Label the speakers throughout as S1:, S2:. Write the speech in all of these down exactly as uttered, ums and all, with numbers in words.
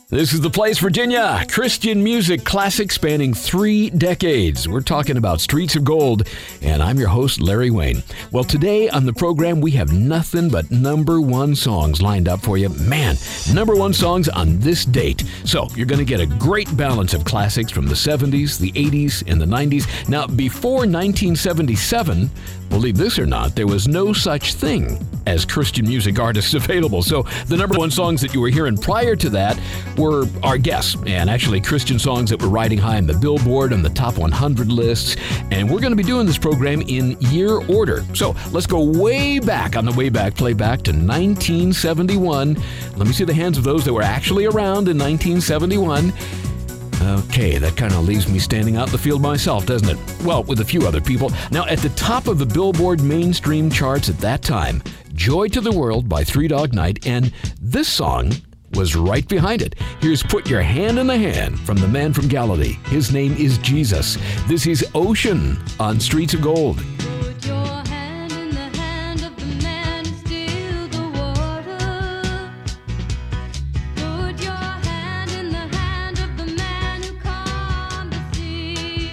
S1: This is The Place, Virginia. Christian music classic spanning three decades. We're talking about Streets of Gold, and I'm your host, Larry Wayne. Well, today on the program, we have nothing but number one songs lined up for you. Man, number one songs on this date. So you're going to get a great balance of classics from the seventies, the eighties, and the nineties. Now, before nineteen seventy-seven, believe this or not, there was no such thing as Christian music artists available. So the number one songs that you were hearing prior to that were our guests, and actually Christian songs that were riding high on the Billboard and the top one hundred lists. And we're going to be doing this program in year order. So let's go way back on the way back, play back to nineteen seventy-one. Let me see the hands of those that were actually around in nineteen seventy-one. Okay, that kind of leaves me standing out in the field myself, doesn't it? Well, with a few other people. Now, at the top of the Billboard mainstream charts at that time, Joy to the World by Three Dog Night, and this song was right behind it. Here's Put Your Hand in the Hand from the man from Galilee. His name is Jesus. This is Ocean on Streets of Gold.
S2: Put your hand in the hand of the man who steals the water. Put your hand in the hand of the man who calmed the sea.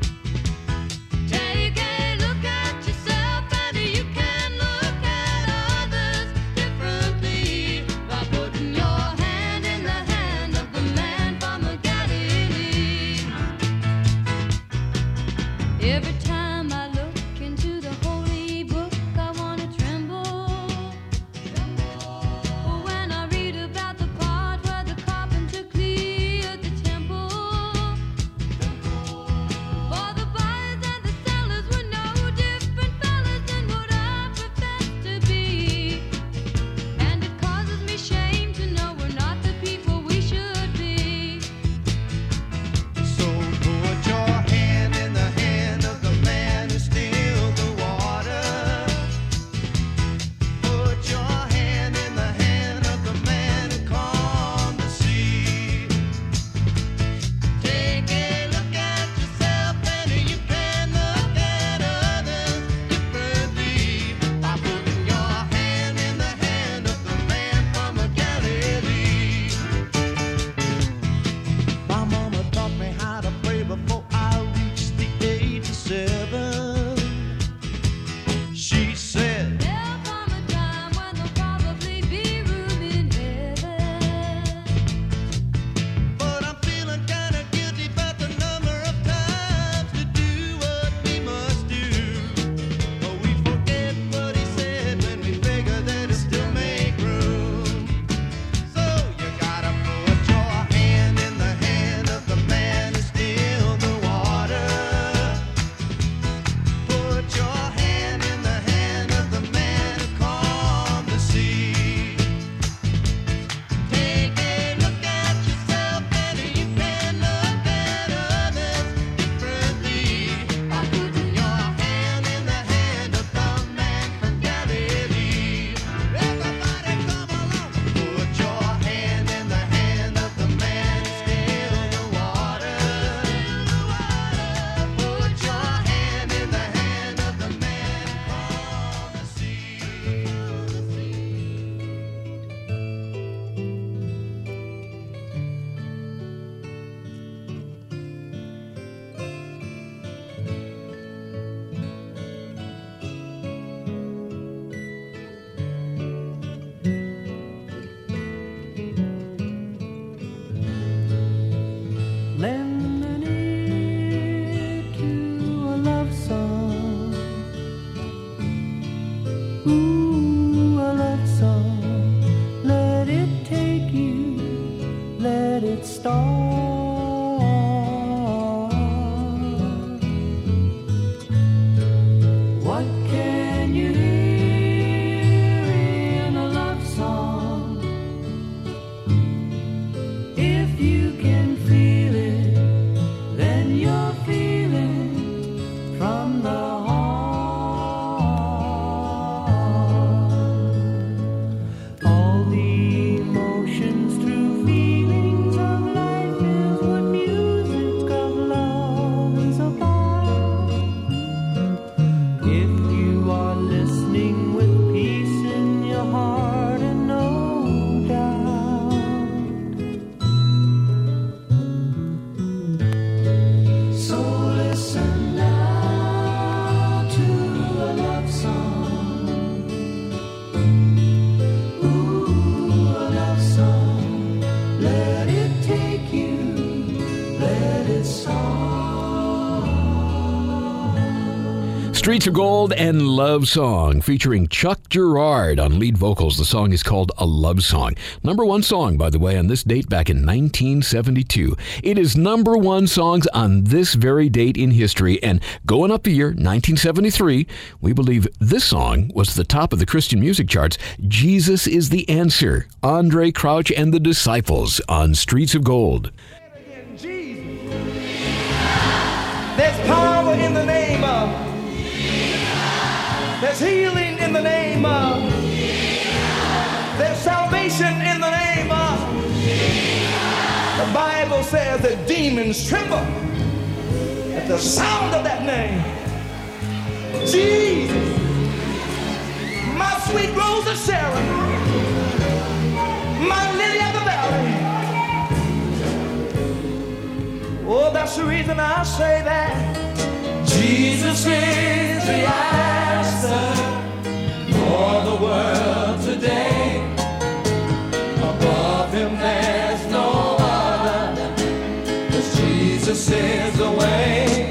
S2: Take a look at yourself and you can look at others differently by putting your hand in the hand of the man from the Galilee. Every time I look into the holy book, I want to tremble. When I read about the part where the carpenter cleared the temple. For the buyers and the sellers were no different fellas than what I profess to be. And it causes me shame to know we're not the people we should be.
S3: So put your hand in the hand of the man who steals the water. Put your hand in the hand of the man who calmed the sea. Take a look at yourself and you can look at others differently by putting your hand in the hand of the man from the Galilee. My mama taught me how to pray before I reached the age of seven. She said,
S2: There'll come a time when there'll probably be room in heaven.
S3: but I'm feeling kinda guilty about the number of times to do what we must do. But we forget what he said when we figure that it still make room. So you gotta put your hand in the hand of the man who steals the water. Put your hand in the hand of the man who calmed the sea. Take a look at yourself and you can look at others differently by putting your hand in the hand of the man from Galilee. Everybody come along. Put your hand in the hand of the man who steals the water. Put your hand in the hand of the man who calmed the sea. Lend a minute to a love song. Ooh, a love song. Let it take you, let it start. What can you hear in a love song? If you can feel it, then you're feeling from the heart. All the emotions through feelings of life in
S1: Streets of Gold and Love Song, featuring Chuck Girard on lead vocals. The song is called A Love Song. Number one song, by the way, on this date back in nineteen seventy-two. It is number one songs on this very date in history, and going up the year, nineteen seventy-three, we believe this song was the top of the Christian music charts. Jesus is the Answer. Andre Crouch and the Disciples on Streets of Gold.
S3: Jesus. There's power in the name of. There's healing in the name of. There's salvation in the name of. The Bible says that demons tremble at the sound of that name. Jesus. My sweet rose of Sharon. My lily of the valley. Oh, that's the reason I say that Jesus is the answer for the world today. Above him there's no other, 'cause Jesus is the way.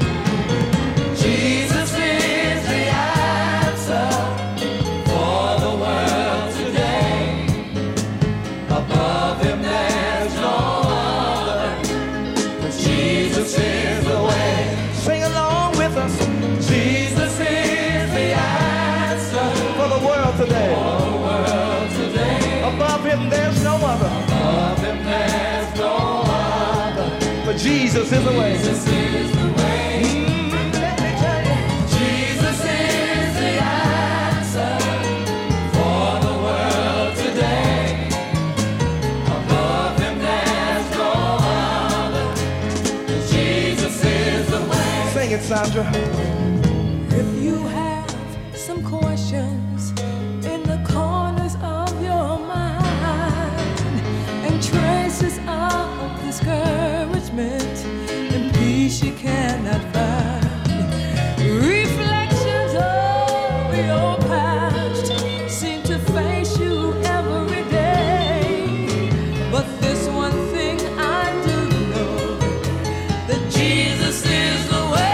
S3: Jesus is the answer for the world today. Above him there's no other, 'cause Jesus is the way. Sing along with us. Jesus is the answer for the world today. For the world today. Above him there's no other. Above him there's no other. But Jesus is the way. Jesus is the way. Mm, let me tell you. Jesus is the answer for the world today. Above him there's no other. Jesus is the way. Sing it, Sandra.
S4: If you have some questions in the corners of your mind and traces of discouragement and peace you cannot find, reflections of your past seem to face you every day. But this one thing I do know, that Jesus is the way.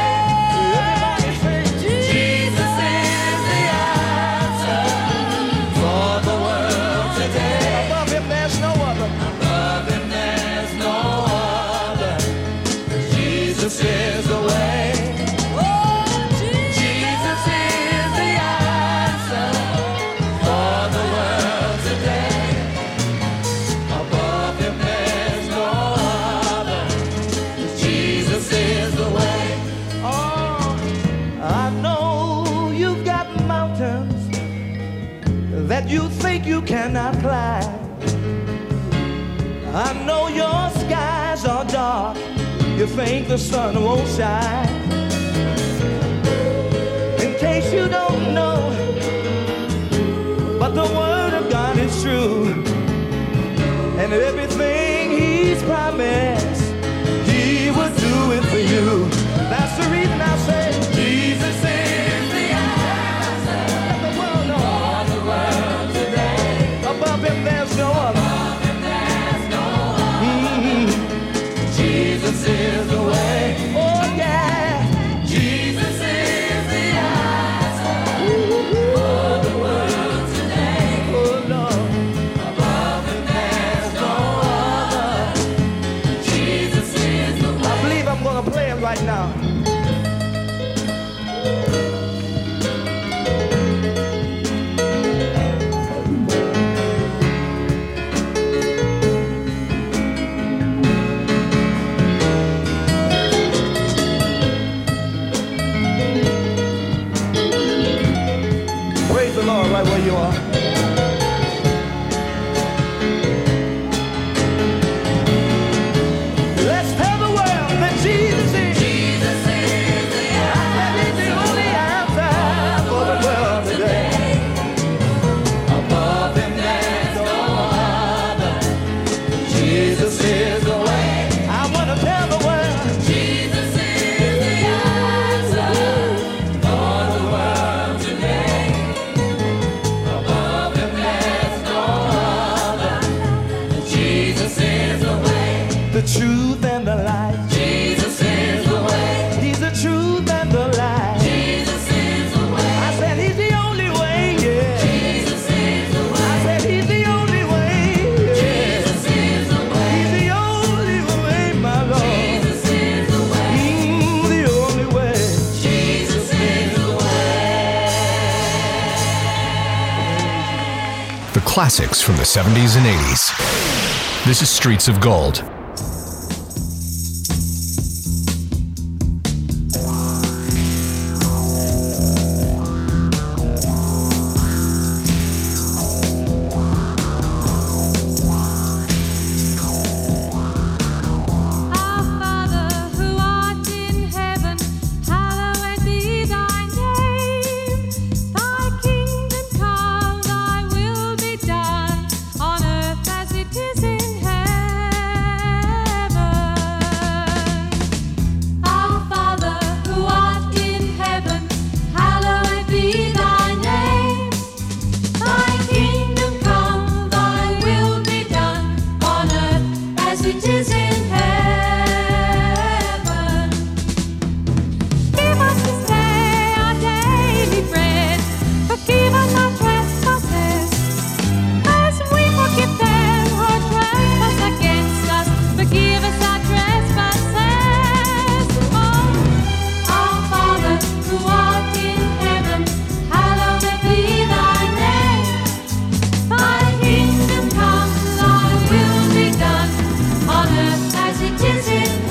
S4: Jesus is the answer for the world today.
S3: Above him there's no other.
S4: Above him there's no other.
S3: Jesus is the way.
S4: Oh, Jesus is the answer
S3: For the world today. Above him there's no other. Jesus is the way. Oh, I know you've got mountains that you think you cannot climb. I know your skies are dark. You think the sun won't shine. In case you don't know, but the word of God is true. And everything he's promised, he will do it for you. That's the reason I say Jesus is the answer. Let the world know. For the world today. Above him there's no other. Above him there's no other. Mm-hmm. Jesus is the way. Oh yeah. Jesus is the answer. For the world today. Oh Lord. Above him there's no other. Jesus is the way. I believe I'm gonna play it right now. Praise the Lord right where you are. Let's tell the world that Jesus is. Jesus is the answer. He's the only answer for the world today. Above him there's no other. Jesus is the way. I want to tell the world. Jesus is the answer for the world today. Above him there's no other. Jesus is the way. The truth and the light. Jesus is the way. He's the truth and the light. Jesus
S5: classics from the seventies and eighties. This is Streets of Gold.
S2: Our Father who art in heaven, hallowed be thy name. Thy kingdom come, thy will be done, on earth as it is in heaven. Our Father who art in heaven, hallowed be thy name. Thy kingdom come, thy will be done, on earth as it is in heaven. Give us this day our daily bread. Forgive us our trespasses, as we forgive them who trespass against us. Forgive us our trespasses. Oh, our Father who art in heaven, hallowed be thy name. Thy kingdom come, thy will be done, on earth as it is in heaven.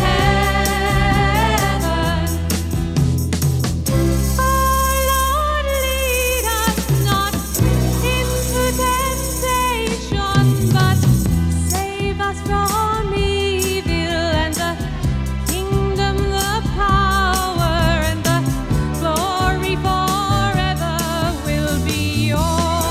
S2: Oh Lord, lead us not into temptation, but save us from evil. And the kingdom, the power, and the glory forever will be yours.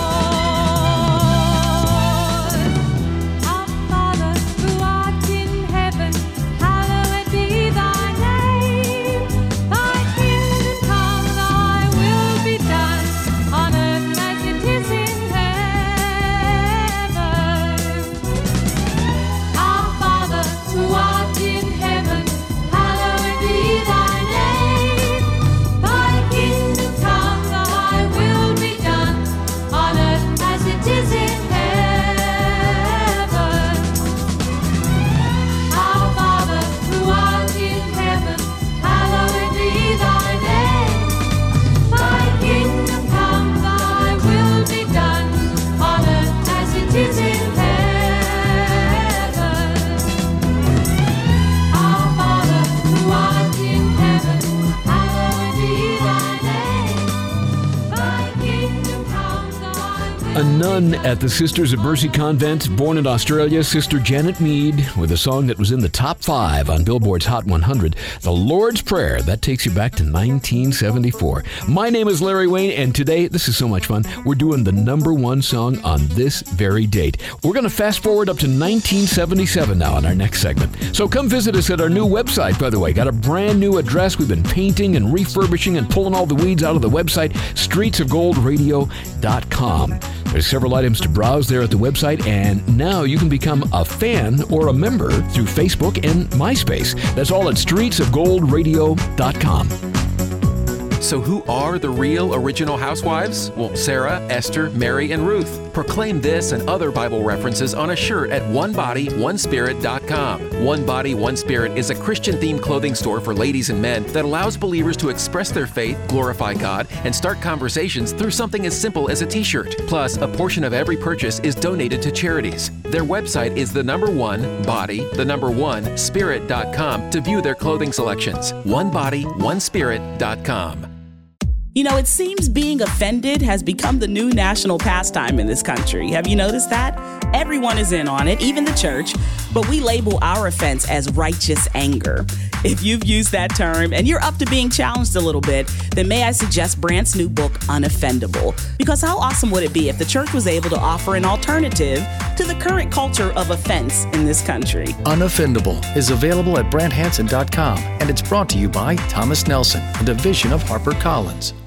S2: Our Father who art in heaven, hallowed be thy name. Thy kingdom come, thy will be done, on earth as it is in heaven. Our Father who art in heaven, hallowed be thy name. Thy kingdom come, thy will be done, on earth as it is in heaven. Our Father who art in heaven, hallowed be thy name. Thy kingdom come, thy will be done, on earth as it is in heaven. Our Father who art in heaven, hallowed be thy name. Thy kingdom come, thy will
S1: A nun at the Sisters of Mercy Convent, born in Australia, Sister Janet Mead, with a song that was in the top five on Billboard's Hot one hundred, The Lord's Prayer. That takes you back to nineteen seventy-four. My name is Larry Wayne, and today, this is so much fun, we're doing the number one song on this very date. We're going to fast forward up to nineteen seventy-seven now in our next segment. So come visit us at our new website, by the way. Got a brand new address. We've been painting and refurbishing and pulling all the weeds out of the website, streets of gold radio dot com. There's several items to browse there at the website, and now you can become a fan or a member through Facebook and MySpace. That's all at streets of gold radio dot com.
S6: So who are the real original housewives? Well, Sarah, Esther, Mary, and Ruth. Proclaim this and other Bible references on a shirt at one body one spirit dot com. One Body, One Spirit is a Christian-themed clothing store for ladies and men that allows believers to express their faith, glorify God, and start conversations through something as simple as a t-shirt. Plus, a portion of every purchase is donated to charities. Their website is the number one body, the number one spirit dot com to view their clothing selections. one body one spirit dot com.
S7: You know, it seems being offended has become the new national pastime in this country. Have you noticed that? Everyone is in on it, even the church, but we label our offense as righteous anger. If you've used that term and you're up to being challenged a little bit, then may I suggest Brandt's new book, Unoffendable? Because how awesome would it be if the church was able to offer an alternative to the current culture of offense in this country?
S5: Unoffendable is available at brandt hansen dot com, and it's brought to you by Thomas Nelson, a division of HarperCollins.